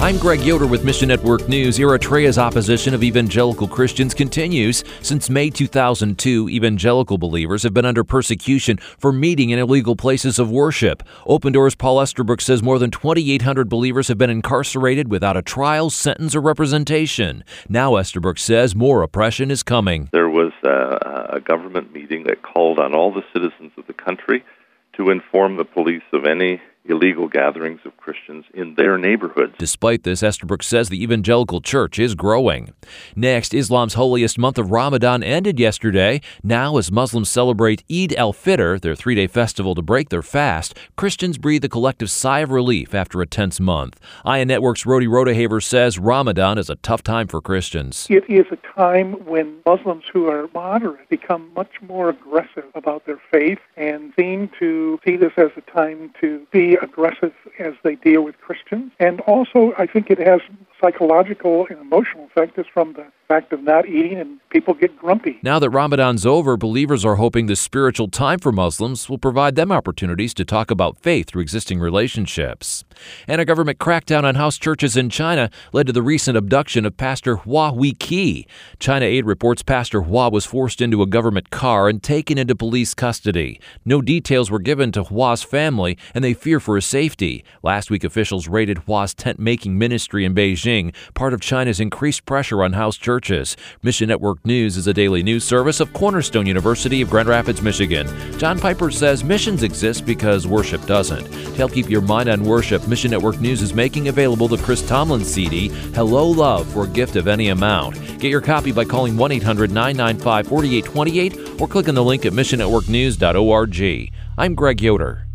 I'm Greg Yoder with Mission Network News. Eritrea's opposition of evangelical Christians continues. Since May 2002, evangelical believers have been under persecution for meeting in illegal places of worship. Open Doors' Paul Estabrook says more than 2,800 believers have been incarcerated without a trial, sentence, or representation. Now, Estabrook says more oppression is coming. There was a government meeting that called on all the citizens of the country to inform the police of any illegal gatherings of Christians in their neighborhoods. Despite this, Estabrook says the evangelical church is growing. Next, Islam's holiest month of Ramadan ended yesterday. Now, as Muslims celebrate Eid al-Fitr, their three-day festival to break their fast, Christians breathe a collective sigh of relief after a tense month. Aya Network's Rody Rodehaver says Ramadan is a tough time for Christians. It is a time when Muslims who are moderate become much more aggressive about their faith and seem to see this as a time to be aggressive as they deal with Christians. And also, I think it has psychological and emotional effect is from the fact of not eating, and people get grumpy. Now that Ramadan's over, believers are hoping this spiritual time for Muslims will provide them opportunities to talk about faith through existing relationships. And a government crackdown on house churches in China led to the recent abduction of Pastor Hua Weiqi. China Aid reports Pastor Hua was forced into a government car and taken into police custody. No details were given to Hua's family, and they fear for his safety. Last week, officials raided Hua's tent-making ministry in Beijing, part of China's increased pressure on house churches. Mission Network News is a daily news service of Cornerstone University of Grand Rapids, Michigan. John Piper says missions exist because worship doesn't. To help keep your mind on worship, Mission Network News is making available the Chris Tomlin CD, Hello Love, for a gift of any amount. Get your copy by calling 1-800-995-4828 or click on the link at missionnetworknews.org. I'm Greg Yoder.